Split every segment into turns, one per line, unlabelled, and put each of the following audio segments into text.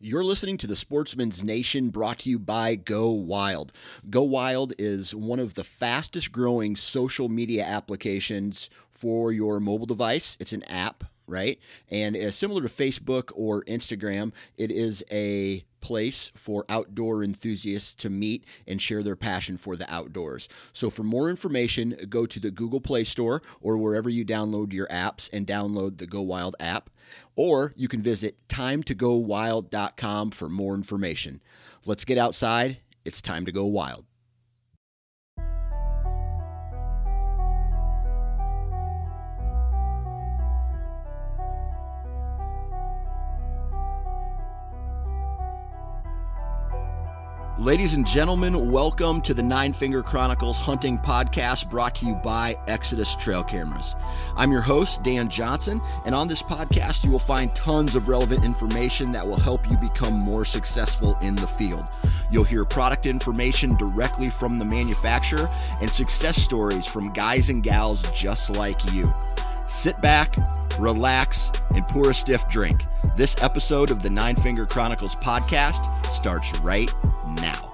You're listening to the Sportsman's Nation, brought to you by Go Wild. Go Wild is one of the fastest growing social media applications for your mobile device. It's an app, right? And similar to Facebook or Instagram, it is a place for outdoor enthusiasts to meet and share their passion for the outdoors. So for more information, go to the Google Play Store or wherever you download your apps and download the Go Wild app. Or you can visit timetogowild.com for more information. Let's get outside. It's time to go wild. Ladies and gentlemen, welcome to the Nine Finger Chronicles Hunting Podcast, brought to you by Exodus Trail Cameras. I'm your host, Dan Johnson, and on this podcast you will find tons of relevant information that will help you become more successful in the field. You'll hear product information directly from the manufacturer and success stories from guys and gals just like you. Sit back, relax, and pour a stiff drink. This episode of the Nine Finger Chronicles podcast starts right now.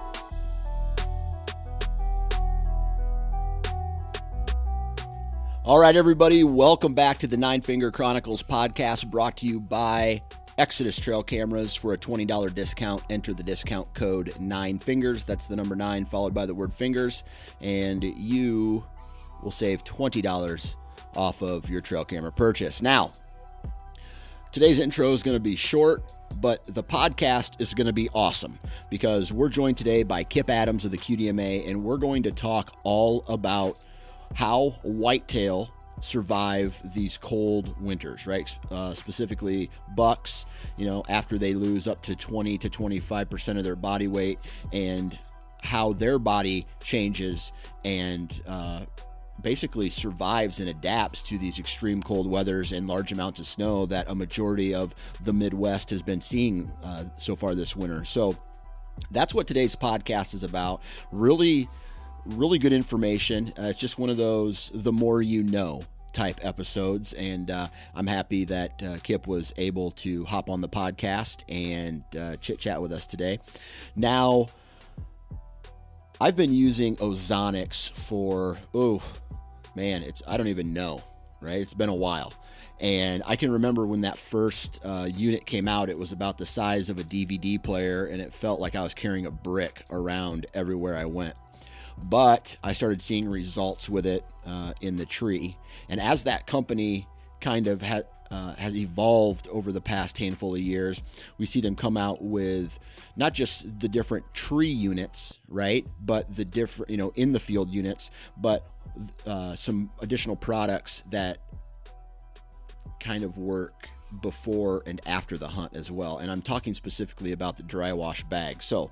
All right, everybody, welcome back to the Nine Finger Chronicles podcast, brought to you by Exodus Trail Cameras. For a $20 discount, enter the discount code 9FINGERS. That's the number 9 followed by the word fingers, and you will save $20 off of your trail camera purchase. Now, today's intro is going to be short, but the podcast is going to be awesome because we're joined today by Kip Adams of the QDMA, and we're going to talk all about how whitetail survive these cold winters, right? Specifically bucks, after they lose up to 20 to 25% of their body weight, and how their body changes and basically survives and adapts to these extreme cold weathers and large amounts of snow that a majority of the Midwest has been seeing so far this winter. So that's what today's podcast is about. Really good information. It's just one of those the more you know type episodes, and I'm happy that Kip was able to hop on the podcast and chit chat with us today. Now, I've been using Ozonics for, I don't even know, right? It's been a while. And I can remember when that first unit came out, it was about the size of a DVD player, and it felt like I was carrying a brick around everywhere I went. But I started seeing results with it in the tree. And as that company kind of has evolved over the past handful of years, we see them come out with not just the different tree units, right, but the different, in the field units, but some additional products that kind of work before and after the hunt as well. And I'm talking specifically about the dry wash bag. So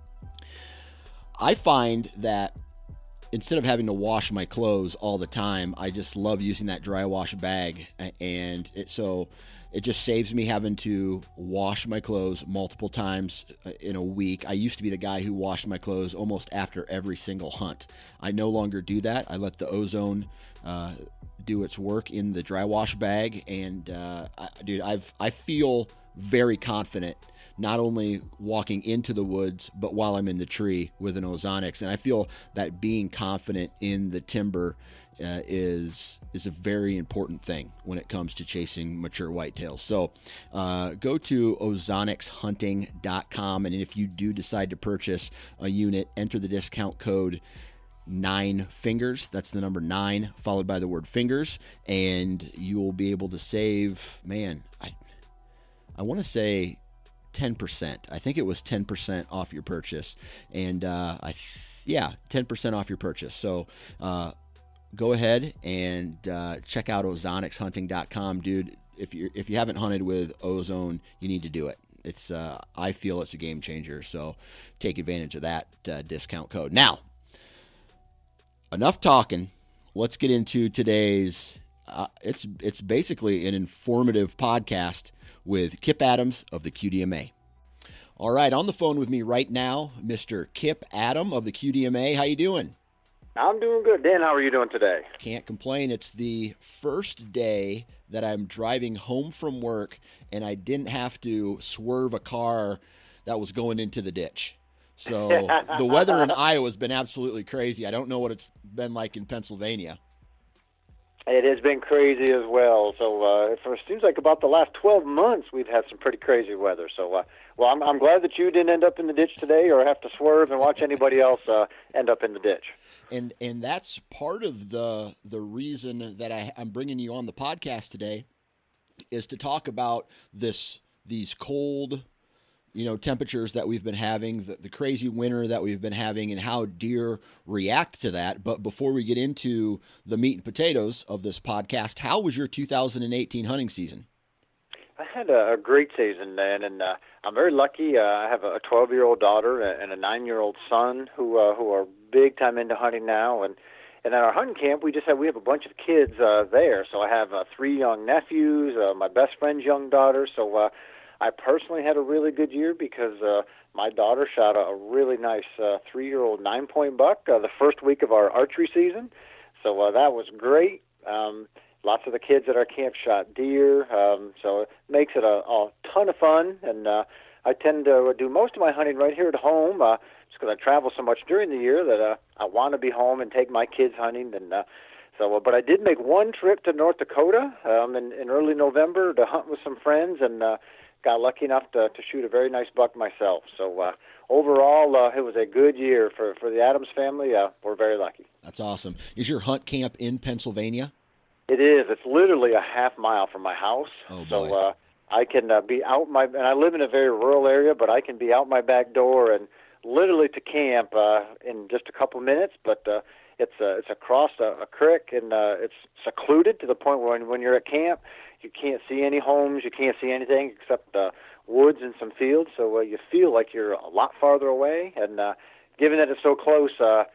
I find that instead of having to wash my clothes all the time, I just love using that dry wash bag, and it just saves me having to wash my clothes multiple times in a week. I used to be the guy who washed my clothes almost after every single hunt. I no longer do that. I let the ozone do its work in the dry wash bag, and I feel very confident not only walking into the woods, but while I'm in the tree with an Ozonics. And I feel that being confident in the timber is a very important thing when it comes to chasing mature whitetails. So go to OzonicsHunting.com, and if you do decide to purchase a unit, enter the discount code 9FINGERS. That's the number 9 followed by the word fingers, and you will be able to save, I want to say 10%. I think it was 10% off your purchase, and 10% off your purchase. So go ahead and check out OzonicsHunting.com, dude. If you haven't hunted with ozone, you need to do it. It's I feel it's a game changer. So take advantage of that discount code. Now, enough talking. Let's get into today's. It's basically an informative podcast with Kip Adams of the QDMA. All right, on the phone with me right now, Mr. Kip Adams of the QDMA. How you doing?
I'm doing good. Dan, how are you doing today?
Can't complain. It's the first day that I'm driving home from work and I didn't have to swerve a car that was going into the ditch. So the weather in Iowa has been absolutely crazy. I don't know what it's been like in Pennsylvania.
It has been crazy as well. So it seems like about the last 12 months we've had some pretty crazy weather. So, well, I'm glad that you didn't end up in the ditch today or have to swerve and watch anybody else end up in the ditch.
And that's part of the reason that I'm bringing you on the podcast today is to talk about these cold, temperatures that we've been having, the crazy winter that we've been having, and how deer react to that. But before we get into the meat and potatoes of this podcast, how was your 2018 hunting season?
I had a great season, man, and I'm very lucky. I have a 12-year-old daughter and a 9-year-old son who are big time into hunting now, and at our hunting camp we have a bunch of kids there. So I have 3 young nephews, my best friend's young daughter. So I personally had a really good year because my daughter shot a really nice 3-year-old 9-point buck the first week of our archery season. So that was great. Lots of the kids at our camp shot deer, so it makes it a ton of fun. And I tend to do most of my hunting right here at home, just because I travel so much during the year that I want to be home and take my kids hunting. And but I did make one trip to North Dakota in early November to hunt with some friends, and got lucky enough to shoot a very nice buck myself. So overall, it was a good year for the Adams family. We're very lucky.
That's awesome. Is your hunt camp in Pennsylvania?
It is. It's literally a half mile from my house.
Oh, boy.
So I can be out and I live in a very rural area, but I can be out my back door and literally to camp in just a couple minutes. But it's across a creek, and it's secluded to the point where when you're at camp, you can't see any homes, you can't see anything except woods and some fields. So you feel like you're a lot farther away. And given that it's so close,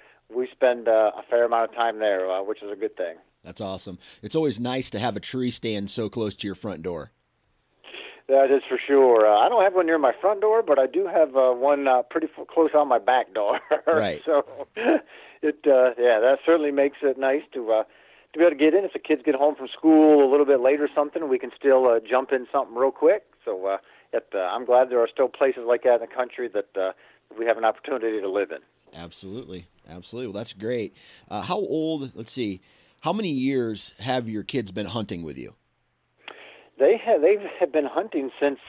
we spend a fair amount of time there, which is a good thing.
That's awesome. It's always nice to have a tree stand so close to your front door.
That is for sure. I don't have one near my front door, but I do have one pretty close on my back door.
Right.
So that certainly makes it nice to be able to get in. If the kids get home from school a little bit late or something, we can still jump in something real quick. So I'm glad there are still places like that in the country that we have an opportunity to live in.
Absolutely. Absolutely. Well, that's great. How old, let's see, how many years have your kids been hunting with you?
They have been hunting since,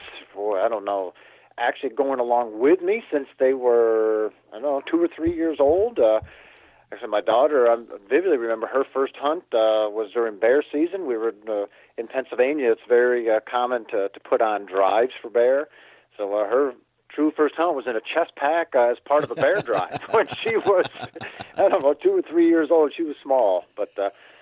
actually going along with me since they were, 2 or 3 years old. Actually, my daughter, I vividly remember her first hunt was during bear season. We were in Pennsylvania. It's very common to put on drives for bear. So her true first hunt was in a chest pack as part of a bear drive when she was, 2 or 3 years old. She was small, but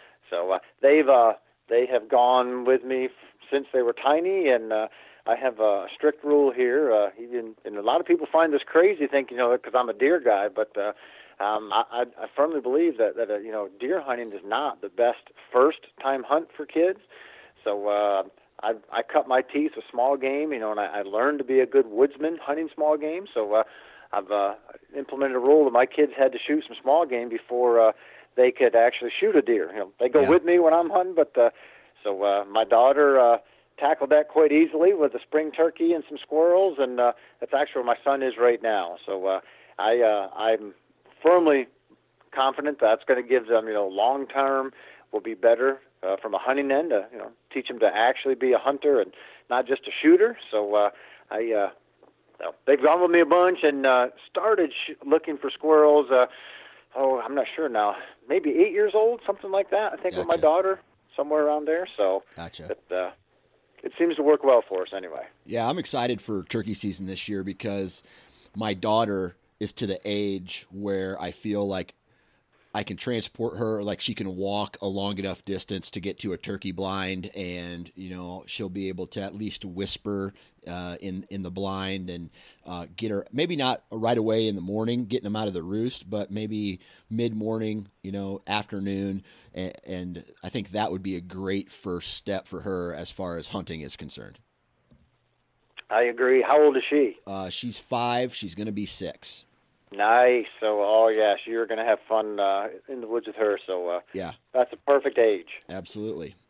they have gone with me since they were tiny, and I have a strict rule here. And a lot of people find this crazy, thinking, because I'm a deer guy, but I firmly believe that deer hunting is not the best first-time hunt for kids. So I cut my teeth with small game, and I learned to be a good woodsman hunting small game. So I've implemented a rule that my kids had to shoot some small game before they could actually shoot a deer. They go with me when I'm hunting, but so my daughter tackled that quite easily with a spring turkey and some squirrels, and that's actually where my son is right now. So I'm firmly confident that's going to give them, long term will be better from a hunting end, teach them to actually be a hunter and not just a shooter. So they've gone with me a bunch and started looking for squirrels. I'm not sure now, maybe 8 years old, something like that, I think,
Gotcha.
with my daughter, somewhere around there. So
Gotcha.
It seems to work well for us anyway.
Yeah, I'm excited for turkey season this year because my daughter is to the age where I feel like I can transport her, like she can walk a long enough distance to get to a turkey blind, and she'll be able to at least whisper in the blind and get her, maybe not right away in the morning getting them out of the roost, but maybe mid-morning, afternoon, and I think that would be a great first step for her as far as hunting is concerned.
I agree. How old is she?
She's 5. She's going to be 6.
Nice. So, you're going to have fun in the woods with her. So,
yeah,
that's a perfect age.
Absolutely.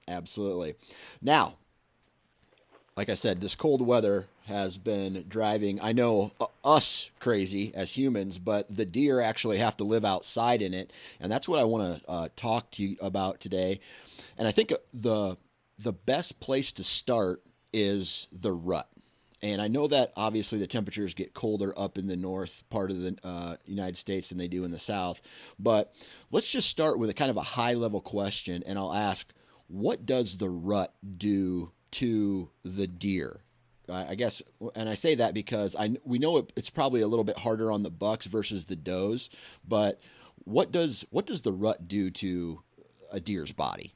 Absolutely. Now, like I said, this cold weather has been driving, I know, us crazy as humans, but the deer actually have to live outside in it. And that's what I want to talk to you about today. And I think the best place to start is the rut. And I know that obviously the temperatures get colder up in the north part of the United States than they do in the south. But let's just start with a kind of a high-level question, and I'll ask, what does the rut do to the deer? I guess, and I say that because we know it's probably a little bit harder on the bucks versus the does, but what does the rut do to a deer's body?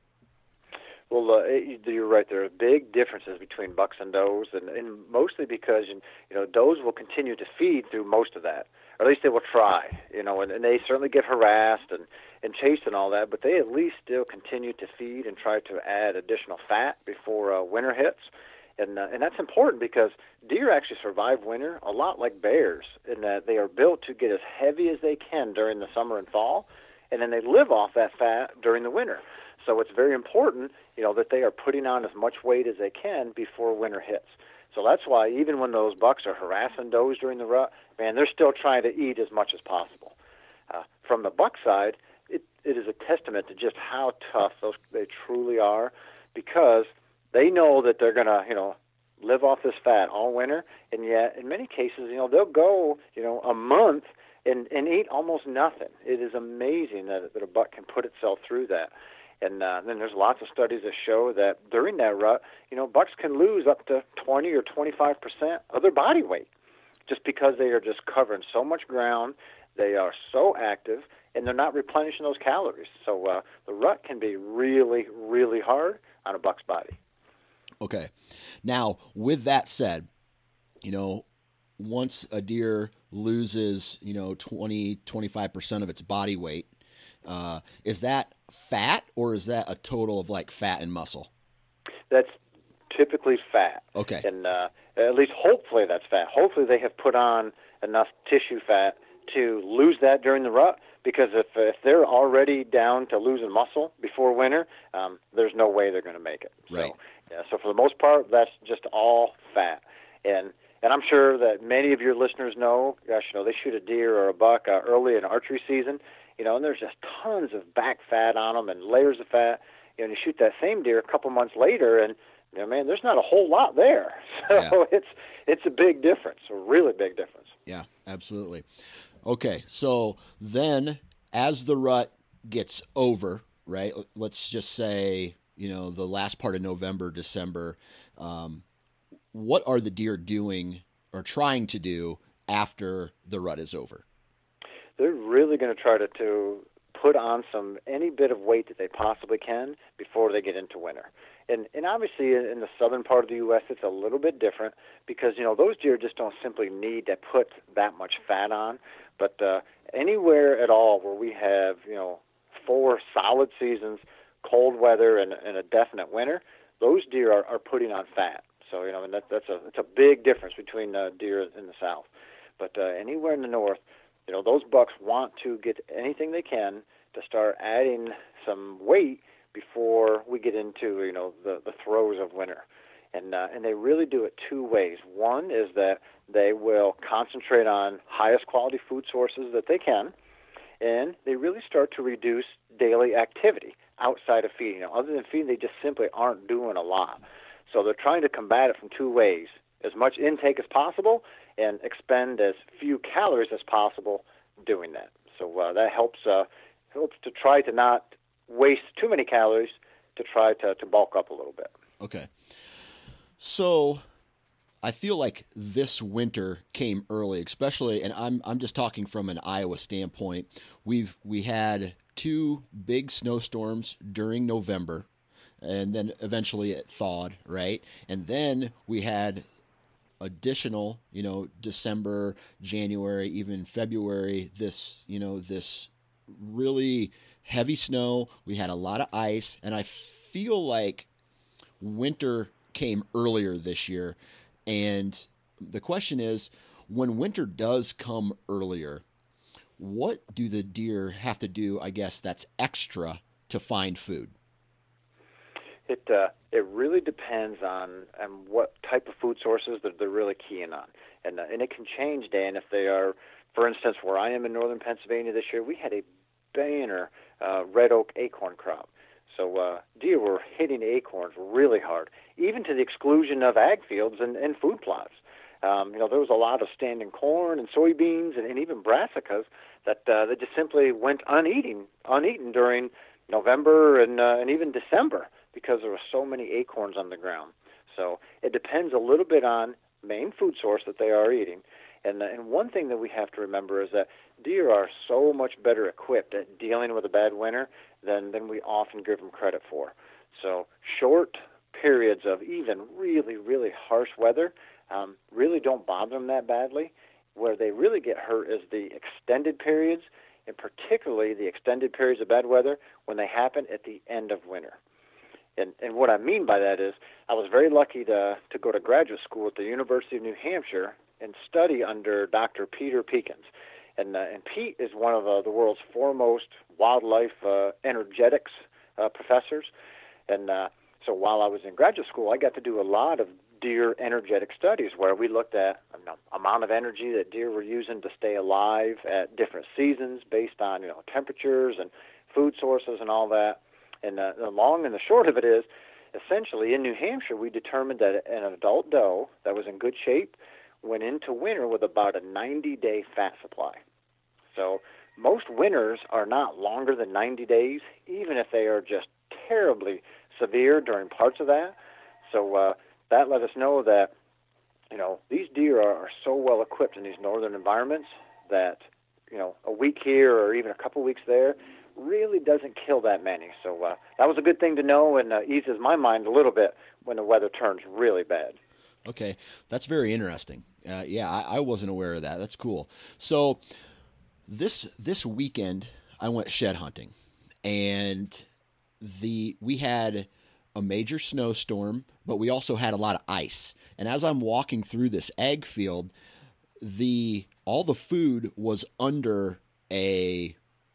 Well, you're right. There are big differences between bucks and does, and mostly because does will continue to feed through most of that, or at least they will try. And they certainly get harassed and chased and all that, but they at least still continue to feed and try to add additional fat before winter hits. And that's important because deer actually survive winter a lot like bears in that they are built to get as heavy as they can during the summer and fall, and then they live off that fat during the winter. So it's very important, that they are putting on as much weight as they can before winter hits. So that's why even when those bucks are harassing does during the rut, man, they're still trying to eat as much as possible. From the buck side, it is a testament to just how tough they truly are, because they know that they're going to, live off this fat all winter, and yet in many cases, they'll go, a month and eat almost nothing. It is amazing that a buck can put itself through that. And then there's lots of studies that show that during that rut, bucks can lose up to 20 or 25% of their body weight just because they are just covering so much ground. They are so active, and they're not replenishing those calories. So the rut can be really, really hard on a buck's body.
Okay. Now, with that said, once a deer loses, 20, 25% of its body weight, is that fat, or is that a total of like fat and muscle?
That's typically fat.
Okay.
And at least hopefully that's fat. Hopefully they have put on enough tissue fat to lose that during the rut, because if they're already down to losing muscle before winter, there's no way they're going to make it.
Right.
So for the most part, that's just all fat. And I'm sure that many of your listeners know, they shoot a deer or a buck early in archery season, and there's just tons of back fat on them and layers of fat. And you shoot that same deer a couple months later, and man, there's not a whole lot there. So yeah. It's a big difference, a really big difference.
Yeah, absolutely. Okay, so then as the rut gets over, right? Let's just say the last part of November, December. What are the deer doing or trying to do after the rut is over?
They're really going to try to put on any bit of weight that they possibly can before they get into winter. And obviously in the southern part of the U.S., it's a little bit different because, those deer just don't simply need to put that much fat on. But anywhere at all where we have, 4 solid seasons, cold weather, and a definite winter, those deer are putting on fat. So, and that's a big difference between deer in the south. But anywhere in the north, those bucks want to get anything they can to start adding some weight before we get into, the throes of winter. And they really do it 2 ways. One is that they will concentrate on highest quality food sources that they can, and they really start to reduce daily activity outside of feeding. Other than feeding, they just simply aren't doing a lot. So they're trying to combat it from 2 ways: as much intake as possible and expend as few calories as possible doing that. So that helps to try to not waste too many calories, to try to bulk up a little bit.
Okay. So I feel like this winter came early, especially, and I'm just talking from an Iowa standpoint. We had 2 big snowstorms during November, and then eventually it thawed, right? And then we had additional, December, January, even February, this really heavy snow. We had a lot of ice, and I feel like winter came earlier this year. And the question is, when winter does come earlier, what do the deer have to do, I guess, that's extra to find food?
It really depends on what type of food sources that they're really keying on, and it can change, Dan. If they are, for instance, where I am in northern Pennsylvania this year, we had a banner red oak acorn crop. So deer were hitting acorns really hard, even to the exclusion of ag fields and food plots. There was a lot of standing corn and soybeans and even brassicas that just simply went uneaten during November and even December because there were so many acorns on the ground. So it depends a little bit on main food source that they are eating. And one thing that we have to remember is that deer are so much better equipped at dealing with a bad winter than we often give them credit for. So short periods of even really, really harsh weather really don't bother them that badly. Where they really get hurt is the extended periods, and particularly the extended periods of bad weather when they happen at the end of winter. And what I mean by that is I was very lucky to go to graduate school at the University of New Hampshire and study under Dr. Peter Peekins. And Pete is one of the world's foremost wildlife energetics professors. And so while I was in graduate school, I got to do a lot of deer energetic studies where we looked at amount of energy that deer were using to stay alive at different seasons based on temperatures and food sources and all that. And the long and the short of it is, essentially in New Hampshire, we determined that an adult doe that was in good shape went into winter with about a 90-day fat supply. So most winters are not longer than 90 days, even if they are just terribly severe during parts of that. So that let us know that, these deer are so well equipped in these northern environments that, a week here or even a couple weeks there really doesn't kill that many. So that was a good thing to know and eases my mind a little bit when the weather turns really bad.
Okay, that's very interesting. I wasn't aware of that. That's cool. So this weekend I went shed hunting, and we had a major snowstorm, but we also had a lot of ice. And as I'm walking through this ag field, all the food was under a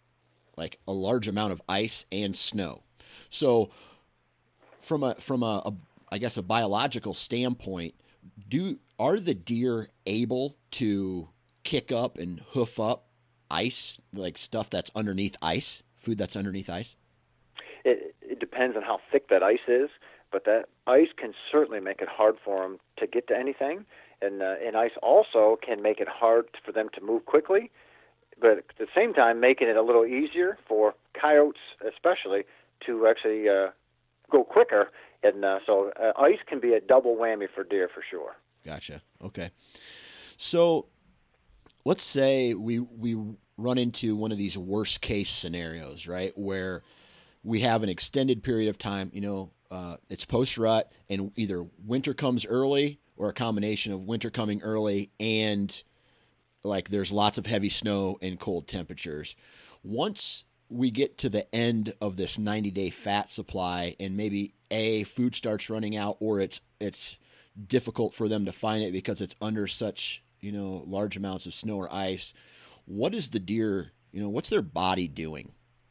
large amount of ice and snow. So from a I guess a biological standpoint, are the deer able to kick up and hoof up ice, like stuff that's underneath ice, food that's underneath ice?
It depends on how thick that ice is, but that ice can certainly make it hard for them to get to anything, and ice also can make it hard for them to move quickly, but at the same time making it a little easier for coyotes especially to actually go quicker, and so ice can be a double whammy for deer for sure.
Gotcha. Okay. So let's say we run into one of these worst case scenarios, right, where we have an extended period of time, it's post-rut, and either winter comes early or a combination of winter coming early and there's lots of heavy snow and cold temperatures. Once we get to the end of this 90-day fat supply and maybe food starts running out, or it's difficult for them to find it because it's under such, large amounts of snow or ice, what is the deer, what's their body doing?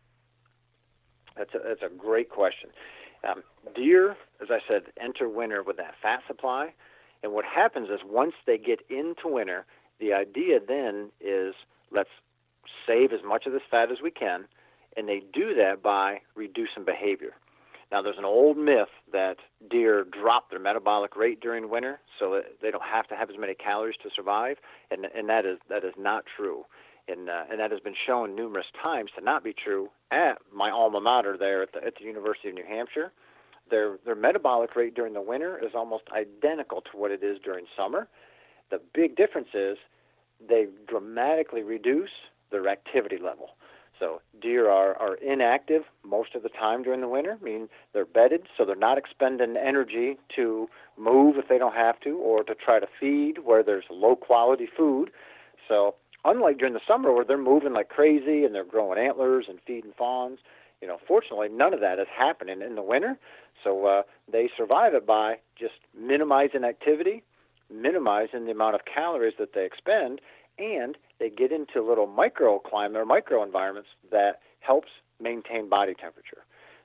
That's a great question. Deer, as I said, enter winter with that fat supply, and what happens is once they get into winter, the idea then is let's save as much of this fat as we can, and they do that by reducing behavior. Now, there's an old myth that deer drop their metabolic rate during winter so that they don't have to have as many calories to survive, and that is not true. And that has been shown numerous times to not be true at my alma mater there at the University of New Hampshire. Their metabolic rate during the winter is almost identical to what it is during summer. The big difference is they dramatically reduce their activity level. So deer are inactive most of the time during the winter, meaning they're bedded, so they're not expending energy to move if they don't have to or to try to feed where there's low-quality food. So unlike during the summer where they're moving like crazy and they're growing antlers and feeding fawns, fortunately none of that is happening in the winter. So they survive it by just minimizing activity, minimizing the amount of calories that they expend, and they get into little microclimate or microenvironments that helps maintain body temperature.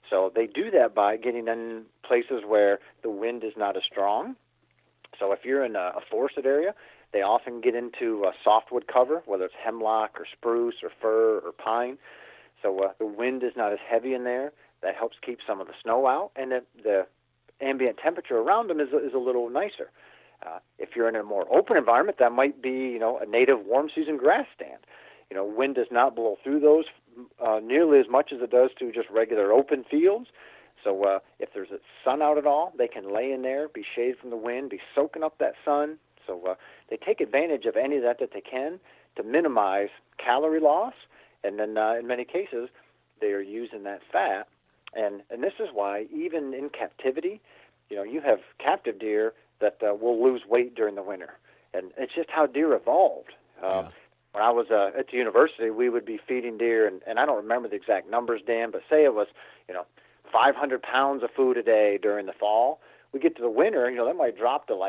So they do that by getting in places where the wind is not as strong. So if you're in a forested area, they often get into softwood cover, whether it's hemlock or spruce or fir or pine. So the wind is not as heavy in there. That helps keep some of the snow out, and the ambient temperature around them is a little nicer. If you're in a more open environment, that might be, a native warm season grass stand. Wind does not blow through those nearly as much as it does to just regular open fields. So if there's a sun out at all, they can lay in there, be shaded from the wind, be soaking up that sun. So they take advantage of any of that they can to minimize calorie loss. And then in many cases, they are using that fat. And this is why even in captivity, you have captive deer that will lose weight during the winter. And it's just how deer evolved. When I was at the university, we would be feeding deer, and I don't remember the exact numbers, Dan, but say it was, 500 pounds of food a day during the fall. We get to the winter, that might drop to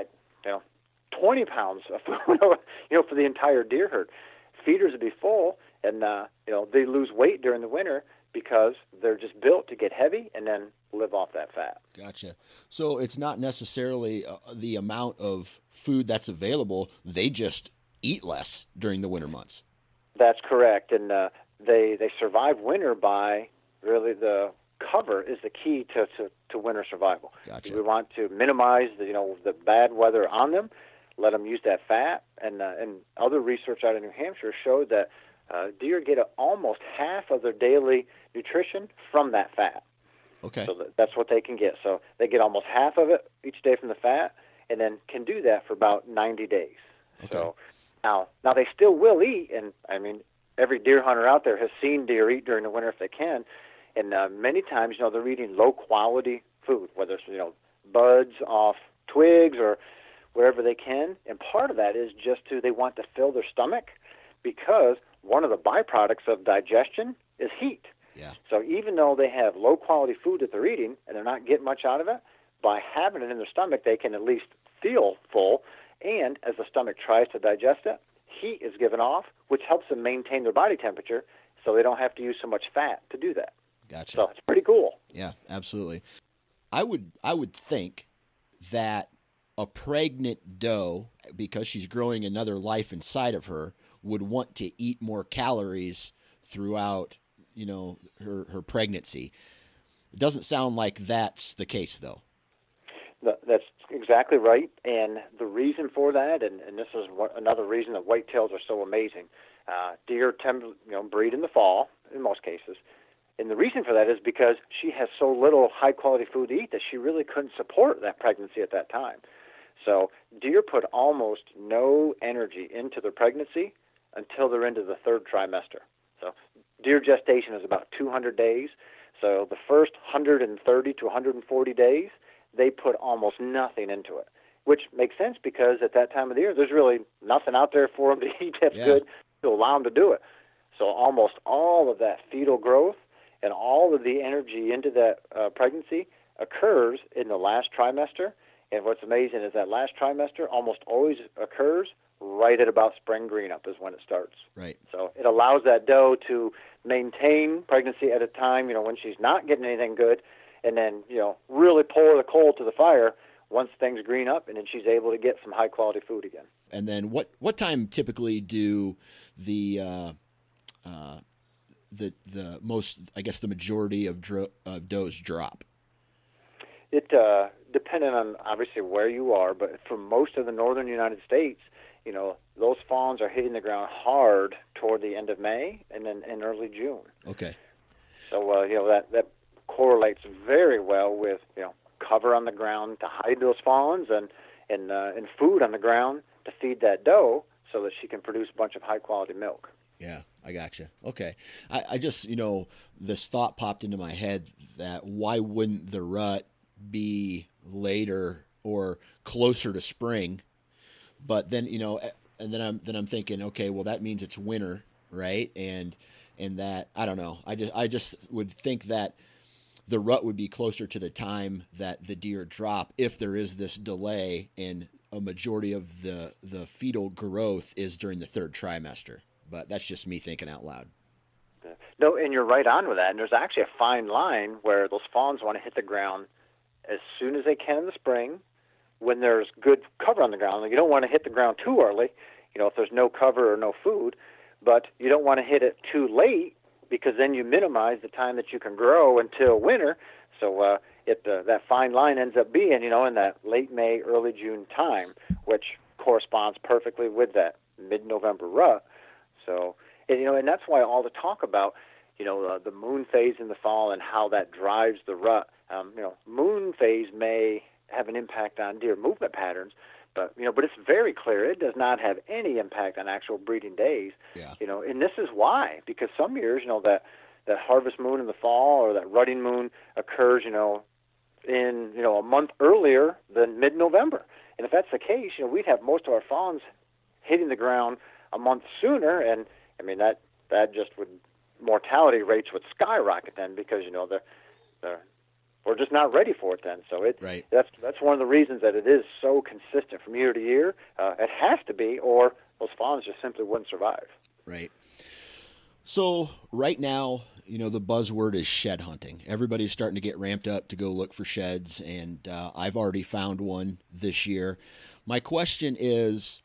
20 pounds of food, for the entire deer herd. Feeders would be full, and, they lose weight during the winter because they're just built to get heavy and then live off that fat.
Gotcha. So it's not necessarily the amount of food that's available. They just eat less during the winter months.
That's correct. And they survive winter by really the cover is the key to winter survival.
Gotcha.
We want to minimize the bad weather on them, let them use that fat. And other research out of New Hampshire showed that deer get almost half of their daily nutrition from that fat.
Okay.
So that's what they can get. So they get almost half of it each day from the fat, and then can do that for about 90 days.
Okay.
So now they still will eat, and I mean every deer hunter out there has seen deer eat during the winter if they can, and many times they're eating low quality food, whether it's buds off twigs or wherever they can, and part of that is just they want to fill their stomach because one of the byproducts of digestion is heat.
Yeah.
So even though they have low quality food that they're eating and they're not getting much out of it, by having it in their stomach, they can at least feel full. And as the stomach tries to digest it, heat is given off, which helps them maintain their body temperature so they don't have to use so much fat to do that.
Gotcha.
So it's pretty cool.
Yeah, absolutely. I would think that a pregnant doe, because she's growing another life inside of her, would want to eat more calories throughout, her pregnancy. It doesn't sound like that's the case, though.
That's exactly right. And the reason for that, and this is another reason that whitetails are so amazing, deer tend to breed in the fall in most cases. And the reason for that is because she has so little high-quality food to eat that she really couldn't support that pregnancy at that time. So deer put almost no energy into their pregnancy until they're into the third trimester. So deer gestation is about 200 days. So the first 130 to 140 days, they put almost nothing into it, which makes sense because at that time of the year, there's really nothing out there for them to eat that's good to allow them to do it. So almost all of that fetal growth and all of the energy into that pregnancy occurs in the last trimester. And what's amazing is that last trimester almost always occurs right at about spring green up is when it starts.
Right.
So it allows that doe to maintain pregnancy at a time, when she's not getting anything good, and then, really pour the coal to the fire once things green up, and then she's able to get some high-quality food again.
And then what time typically do the most, I guess, the majority of does drop?
It depending on obviously where you are, but for most of the northern United States, those fawns are hitting the ground hard toward the end of May and then in early June.
Okay.
So that correlates very well with cover on the ground to hide those fawns and food on the ground to feed that doe so that she can produce a bunch of high quality milk.
Yeah, I gotcha. Okay. I just, this thought popped into my head that why wouldn't the rut be later or closer to spring? But then, and then I'm thinking, okay, well that means it's winter, right? And that, I don't know. I just would think that the rut would be closer to the time that the deer drop if there is this delay and a majority of the fetal growth is during the third trimester. But that's just me thinking out loud.
No, and you're right on with that. And there's actually a fine line where those fawns want to hit the ground as soon as they can in the spring when there's good cover on the ground. Like, you don't want to hit the ground too early, if there's no cover or no food, but you don't want to hit it too late because then you minimize the time that you can grow until winter. So that fine line ends up being, in that late May, early June time, which corresponds perfectly with that mid-November rut. So, and that's why all the talk about, the moon phase in the fall and how that drives the rut. Moon phase may have an impact on deer movement patterns, but it's very clear it does not have any impact on actual breeding days.
Yeah.
And this is why, because some years, that harvest moon in the fall or that rutting moon occurs, in a month earlier than mid-November. And if that's the case, we'd have most of our fawns hitting the ground a month sooner, and I mean that just would, mortality rates would skyrocket then, because we're just not ready for it then. So
right.
That's one of the reasons that it is so consistent from year to year. It has to be, or those fawns just simply wouldn't survive.
Right. So right now, the buzzword is shed hunting. Everybody's starting to get ramped up to go look for sheds, and I've already found one this year. My question is,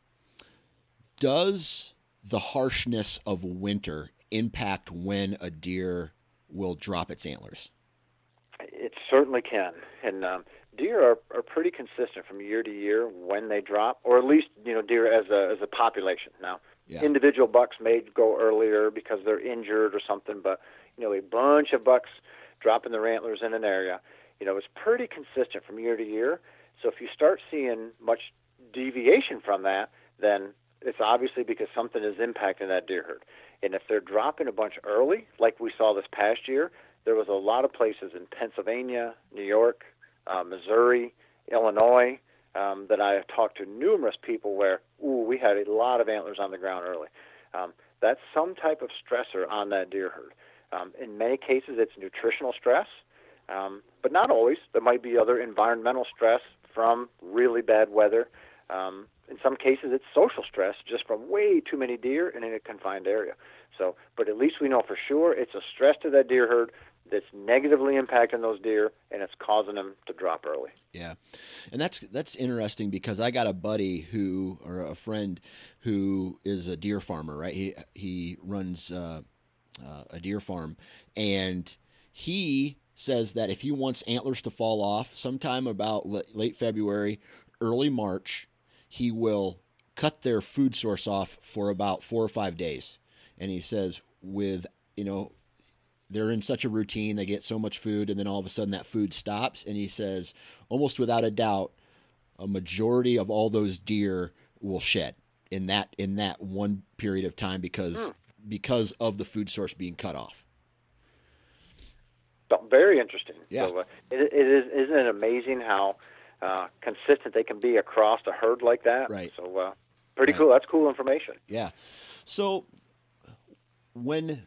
does the harshness of winter impact when a deer will drop its antlers?
It certainly can. And deer are pretty consistent from year to year when they drop, or at least, deer as a population. Now, individual bucks may go earlier because they're injured or something, but, a bunch of bucks dropping their antlers in an area, it's pretty consistent from year to year. So if you start seeing much deviation from that, then it's obviously because something is impacting that deer herd. And if they're dropping a bunch early, like we saw this past year, there was a lot of places in Pennsylvania, New York, Missouri, Illinois, that I have talked to numerous people where, we had a lot of antlers on the ground early. That's some type of stressor on that deer herd. In many cases, it's nutritional stress, but not always. There might be other environmental stress from really bad weather. In some cases, it's social stress just from way too many deer in a confined area. So, but at least we know for sure it's a stress to that deer herd that's negatively impacting those deer, and it's causing them to drop early.
Yeah, and that's interesting, because I got a buddy or a friend who is a deer farmer, right? He runs a deer farm, and he says that if he wants antlers to fall off sometime about late February, early March, he will cut their food source off for about 4 or 5 days. And he says they're in such a routine, they get so much food, and then all of a sudden that food stops. And he says, almost without a doubt, a majority of all those deer will shed in that one period of time because of the food source being cut off.
Very interesting.
Yeah.
So, isn't it amazing how consistent they can be across a herd like that?
Right.
So pretty cool. That's cool information.
Yeah. So when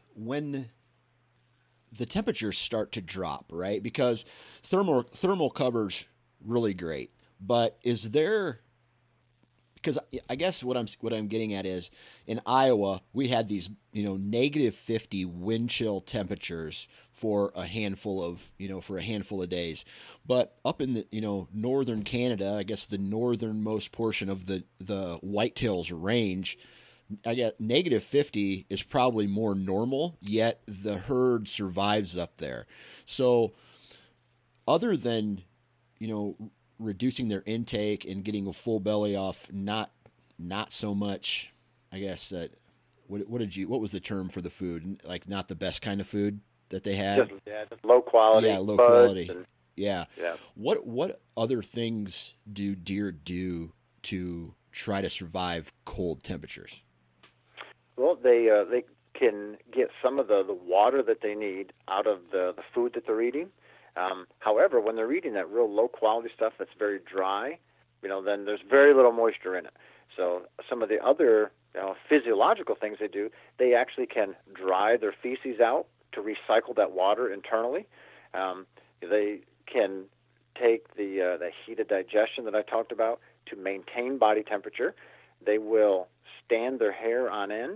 the temperatures start to drop, right? Because thermal cover's really great, but is there? Because I guess what I'm getting at is, in Iowa we had these -50 wind chill temperatures for a handful of days, but up in the northern Canada, I guess the northernmost portion of the whitetails range, I get -50 is probably more normal, yet the herd survives up there. So other than, reducing their intake and getting a full belly off, not so much, I guess, what was the term for the food? Like, not the best kind of food that they had?
Just low quality.
Yeah, low quality.
And,
yeah. What other things do deer do to try to survive cold temperatures?
Well, they can get some of the water that they need out of the food that they're eating. However, when they're eating that real low-quality stuff that's very dry, then there's very little moisture in it. So some of the other physiological things they do, they actually can dry their feces out to recycle that water internally. They can take the heat of digestion that I talked about to maintain body temperature. They will stand their hair on end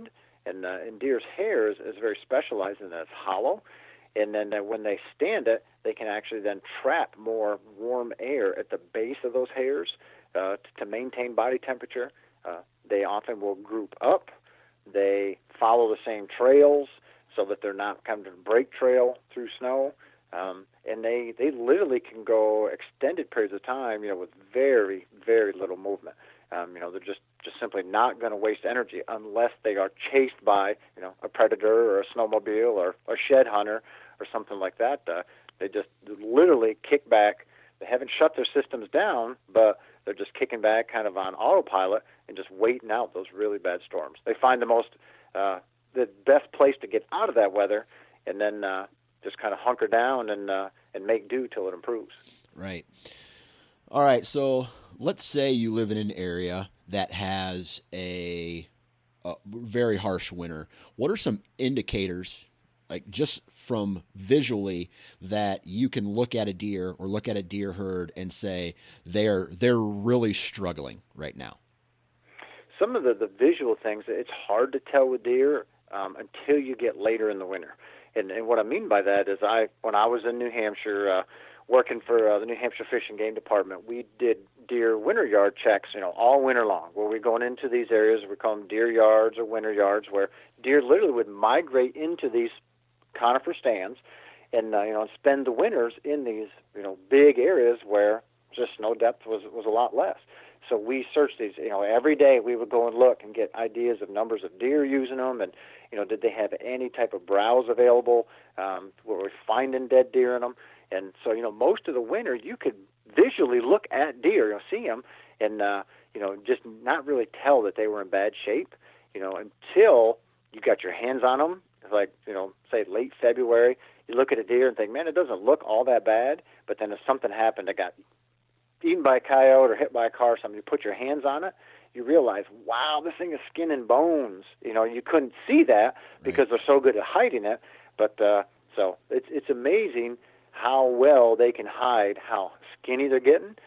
And deer's hair is very specialized in that it's hollow. And then when they stand it, they can actually then trap more warm air at the base of those hairs to maintain body temperature. They often will group up. They follow the same trails so that they're not kind of a break trail through snow. And they literally can go extended periods of time, with very, very little movement. They're just simply not going to waste energy unless they are chased by, a predator or a snowmobile or a shed hunter or something like that. They just literally kick back. They haven't shut their systems down, but they're just kicking back kind of on autopilot and just waiting out those really bad storms. They find the best place to get out of that weather, and then just kind of hunker down and make do till it improves.
Right. All right. So let's say you live in an area that has a very harsh winter. What are some indicators, like just from visually, that you can look at a deer or look at a deer herd and say they're really struggling right now?
Some of the visual things, it's hard to tell with deer until you get later in the winter. And what I mean by that is when I was in New Hampshire working for the New Hampshire Fish and Game Department, we did deer winter yard checks, all winter long, where we're going into these areas, we call them deer yards or winter yards, where deer literally would migrate into these conifer stands and spend the winters in these big areas where just snow depth was a lot less. So we searched these, every day we would go and look and get ideas of numbers of deer using them, and did they have any type of browse available? Were we finding dead deer in them? And so most of the winter you could visually look at deer, see them, and just not really tell that they were in bad shape, until you got your hands on them. Like, say late February, you look at a deer and think, man, it doesn't look all that bad. But then if something happened that got eaten by a coyote or hit by a car or something, you put your hands on it, you realize, wow, this thing is skin and bones. You couldn't see that because they're so good at hiding it. But so it's amazing how well they can hide how skinny they're getting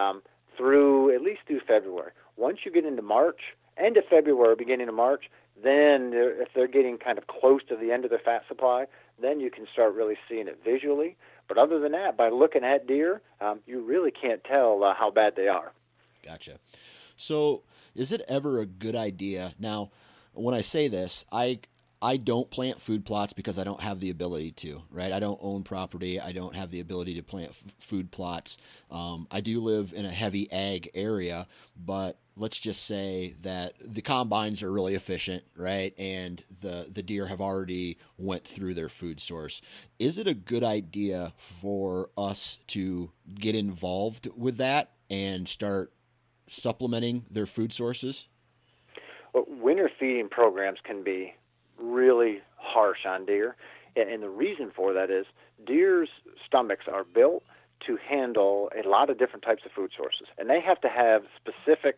at least through February. Once you get into March, end of February, beginning of March, then if they're getting kind of close to the end of their fat supply, then you can start really seeing it visually. But other than that, by looking at deer, you really can't tell how bad they are.
Gotcha. So is it ever a good idea? Now, when I say this, I don't plant food plots because I don't have the ability to, right? I don't own property. I don't have the ability to plant food plots. I do live in a heavy ag area, but let's just say that the combines are really efficient, right? And the deer have already went through their food source. Is it a good idea for us to get involved with that and start supplementing their food sources?
Well, winter feeding programs can be really harsh on deer, and the reason for that is deer's stomachs are built to handle a lot of different types of food sources, and they have to have specific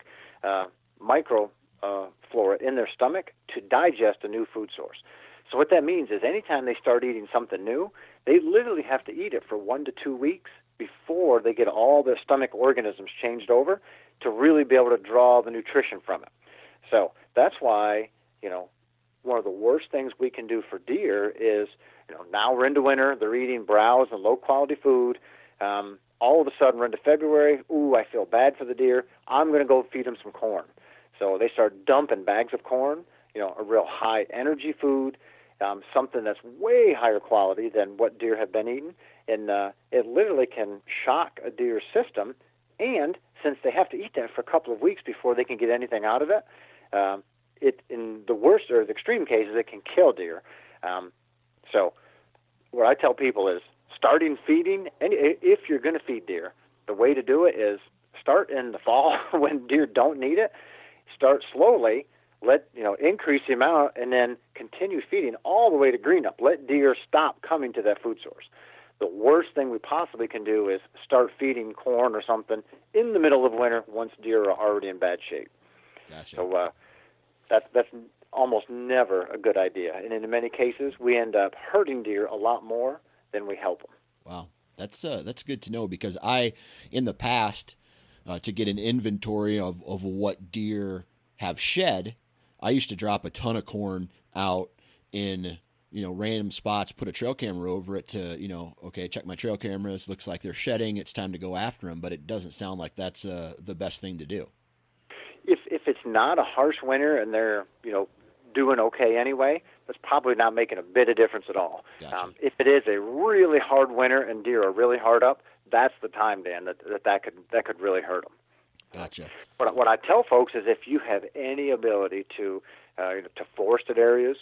microflora in their stomach to digest a new food source. So what that means is anytime they start eating something new, they literally have to eat it for 1 to 2 weeks before they get all their stomach organisms changed over to really be able to draw the nutrition from it. So that's why, one of the worst things we can do for deer is, now we're into winter, they're eating browse and low-quality food. All of a sudden, we're into February. Ooh, I feel bad for the deer. I'm going to go feed them some corn. So they start dumping bags of corn, a real high-energy food, something that's way higher quality than what deer have been eating. And it literally can shock a deer's system. And since they have to eat that for a couple of weeks before they can get anything out of it, in the worst or the extreme cases, it can kill deer. So what I tell people is starting feeding, and if you're going to feed deer, the way to do it is start in the fall when deer don't need it. Start slowly, increase the amount, and then continue feeding all the way to green up. Let deer stop coming to that food source. The worst thing we possibly can do is start feeding corn or something in the middle of winter once deer are already in bad shape.
Gotcha.
So that's almost never a good idea. And in many cases, we end up hurting deer a lot more than we help them.
Wow. That's good to know, because in the past, to get an inventory of what deer have shed, I used to drop a ton of corn out in, random spots, put a trail camera over it to, okay, check my trail cameras. Looks like they're shedding. It's time to go after them. But it doesn't sound like that's the best thing to do.
If it's not a harsh winter and they're, doing okay anyway, that's probably not making a bit of difference at all.
Gotcha.
If it is a really hard winter and deer are really hard up, that's the time, Dan, that could really hurt them.
Gotcha.
But what I tell folks is if you have any ability to forested areas,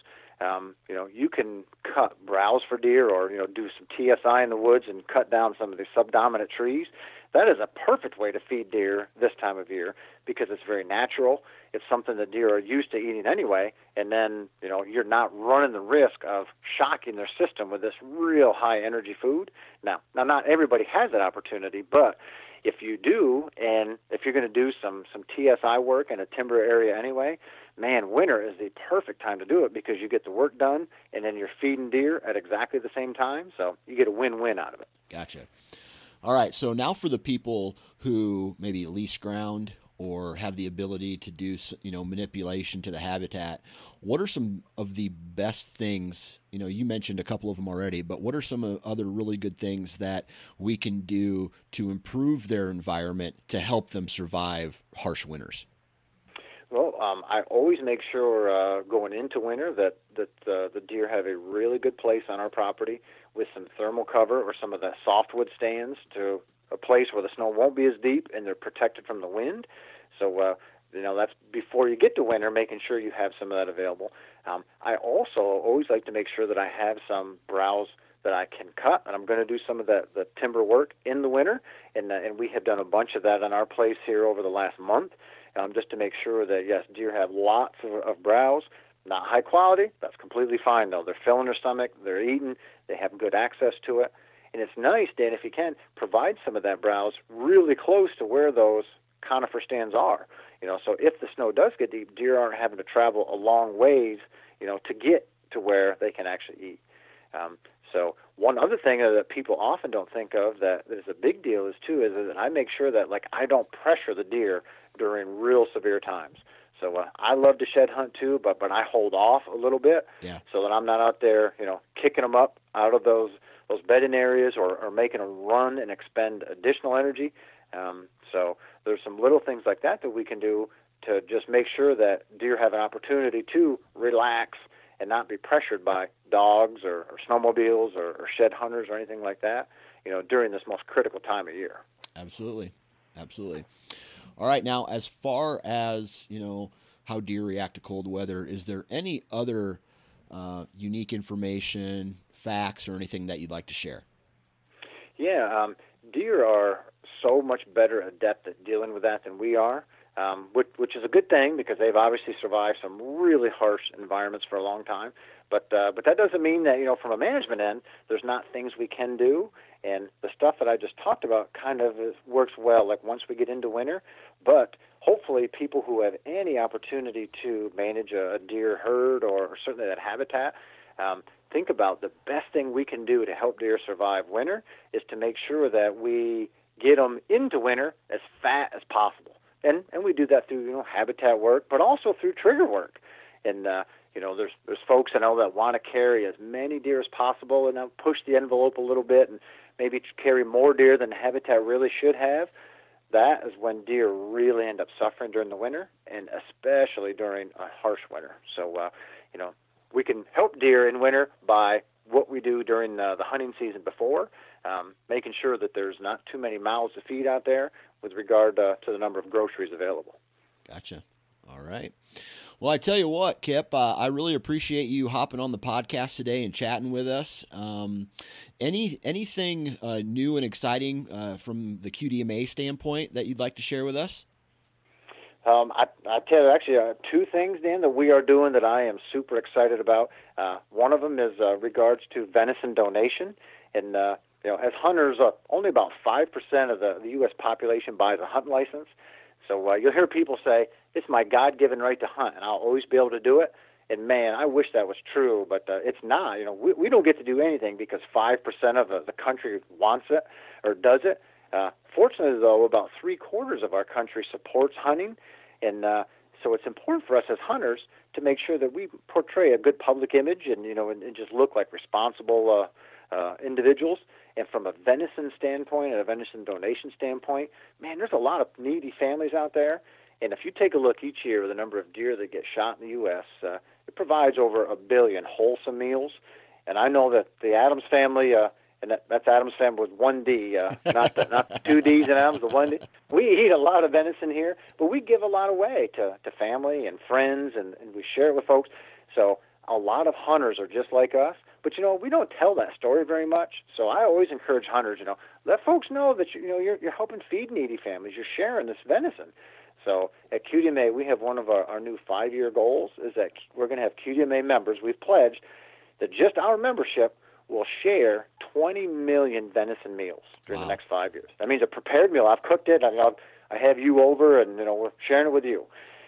you can cut browse for deer or, do some TSI in the woods and cut down some of the subdominant trees. That is a perfect way to feed deer this time of year because it's very natural. It's something that deer are used to eating anyway, and then, you're not running the risk of shocking their system with this real high energy food. Now not everybody has that opportunity, but if you do, and if you're going to do some TSI work in a timber area anyway, man, winter is the perfect time to do it because you get the work done, and then you're feeding deer at exactly the same time, so you get a win-win out of it.
Gotcha. All right, so now for the people who maybe lease ground or have the ability to do, manipulation to the habitat, what are some of the best things, you mentioned a couple of them already, but what are some other really good things that we can do to improve their environment to help them survive harsh winters?
Well, I always make sure going into winter that the deer have a really good place on our property with some thermal cover or some of the softwood stands to a place where the snow won't be as deep and they're protected from the wind. So, that's before you get to winter, making sure you have some of that available. I also always like to make sure that I have some browse that I can cut, and I'm going to do some of the timber work in the winter, and we have done a bunch of that on our place here over the last month, just to make sure that, yes, deer have lots of browse. Not high quality, that's completely fine, though. They're filling their stomach, they're eating, they have good access to it. And it's nice, Dan, if you can, provide some of that browse really close to where those conifer stands are. So if the snow does get deep, deer aren't having to travel a long ways, to get to where they can actually eat. So one other thing that people often don't think of that is a big deal is that I make sure that, I don't pressure the deer during real severe times. So I love to shed hunt too, but I hold off a little bit so that I'm not out there, kicking them up out of those bedding areas or making them run and expend additional energy. So there's some little things like that we can do to just make sure that deer have an opportunity to relax and not be pressured by dogs or snowmobiles or shed hunters or anything like that, during this most critical time of year.
Absolutely. All right. Now, as far as, how deer react to cold weather, is there any other unique information, facts, or anything that you'd like to share?
Yeah. Deer are so much better adept at dealing with that than we are, which is a good thing because they've obviously survived some really harsh environments for a long time. But that doesn't mean that, from a management end, there's not things we can do. And the stuff that I just talked about kind of works well, once we get into winter. But hopefully people who have any opportunity to manage a deer herd or certainly that habitat, think about the best thing we can do to help deer survive winter is to make sure that we get them into winter as fat as possible. And we do that through, habitat work, but also through trigger work. And, there's folks I know that want to carry as many deer as possible and push the envelope a little bit and maybe carry more deer than the habitat really should have. That is when deer really end up suffering during the winter, and especially during a harsh winter. So, we can help deer in winter by what we do during the hunting season before, making sure that there's not too many mouths to feed out there with regard to the number of groceries available.
Gotcha. All right. Well, I tell you what, Kip, I really appreciate you hopping on the podcast today and chatting with us. Anything new and exciting from the QDMA standpoint that you'd like to share with us?
I tell you, actually, two things, Dan, that we are doing that I am super excited about. One of them is regards to venison donation. And, as hunters, only about 5% of the U.S. population buys a hunting license. So you'll hear people say, it's my God-given right to hunt, and I'll always be able to do it. And, man, I wish that was true, but it's not. We don't get to do anything because 5% of the country wants it or does it. Fortunately, though, about 3/4 of our country supports hunting, and so it's important for us as hunters to make sure that we portray a good public image and, and just look like responsible individuals. And from a venison standpoint and a venison donation standpoint, man, there's a lot of needy families out there. And if you take a look each year at the number of deer that get shot in the U.S., it provides over 1 billion wholesome meals. And I know that the Adams family, and that's Adams family with one D, not the two Ds in Adams, the one D. We eat a lot of venison here, but we give a lot away to family and friends, and we share it with folks. So a lot of hunters are just like us, but we don't tell that story very much. So I always encourage hunters, let folks know that you're helping feed needy families. You're sharing this venison. So at QDMA, we have one of our new 5-year goals is that we're going to have QDMA members. We've pledged that just our membership will share 20 million venison meals during the next 5 years. That means a prepared meal. I've cooked it. I have you over, and we're sharing it with you.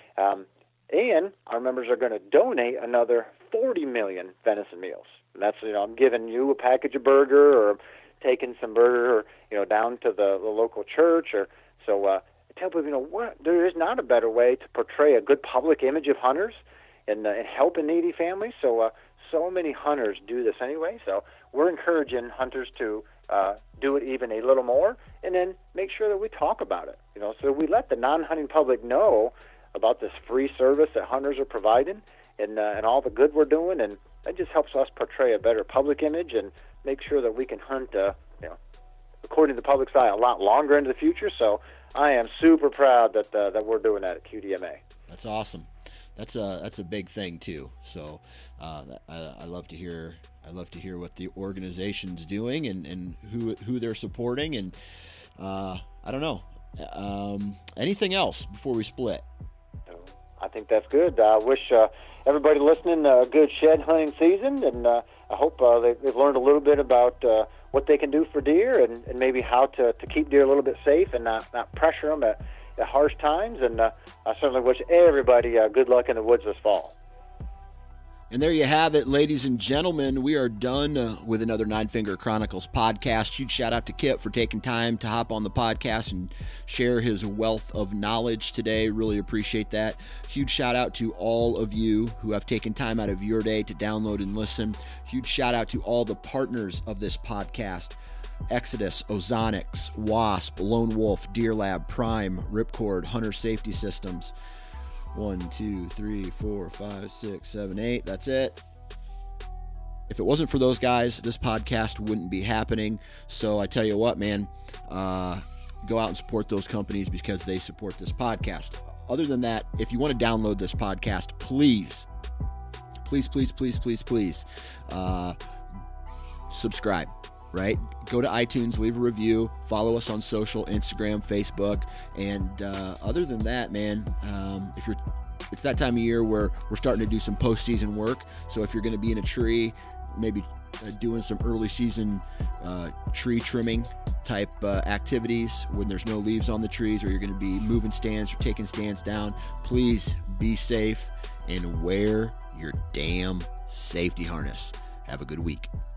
And our members are going to donate another 40 million venison meals. And that's I'm giving you a package of burger, or taking some burger, down to the local church, or so. I tell people, there is not a better way to portray a good public image of hunters and helping needy families. So many hunters do this anyway, so we're encouraging hunters to do it even a little more, and then make sure that we talk about it, so we let the non-hunting public know about this free service that hunters are providing, and all the good we're doing, and that just helps us portray a better public image and make sure that we can hunt, according to the public's eye, a lot longer into the future. So I am super proud that we're doing that at QDMA.
That's awesome. That's a big thing too. So I love to hear what the organization's doing and who they're supporting, and I don't know anything else before we split.
I think that's good. I wish everybody listening a good shed hunting season, and I hope they've learned a little bit about what they can do for deer, and maybe how to keep deer a little bit safe and not pressure them at harsh times. And I certainly wish everybody good luck in the woods this fall.
And there you have it, ladies and gentlemen. We are done with another Nine Finger Chronicles podcast. Huge shout out to Kip for taking time to hop on the podcast and share his wealth of knowledge today. Really appreciate that. Huge shout out to all of you who have taken time out of your day to download and listen. Huge shout out to all the partners of this podcast: Exodus, Ozonics, Wasp, Lone Wolf, Deer Lab, Prime, Ripcord, Hunter Safety Systems. 1, 2, 3, 4, 5, 6, 7, 8. That's it. If it wasn't for those guys, this podcast wouldn't be happening. So I tell you what, man, go out and support those companies because they support this podcast. Other than that, if you want to download this podcast, please subscribe. Right? Go to iTunes, leave a review, follow us on social, Instagram, Facebook, and other than that, man, it's that time of year where we're starting to do some postseason work. So if you're going to be in a tree, maybe doing some early season tree trimming type activities when there's no leaves on the trees, or you're going to be moving stands or taking stands down, please be safe and wear your damn safety harness. Have a good week.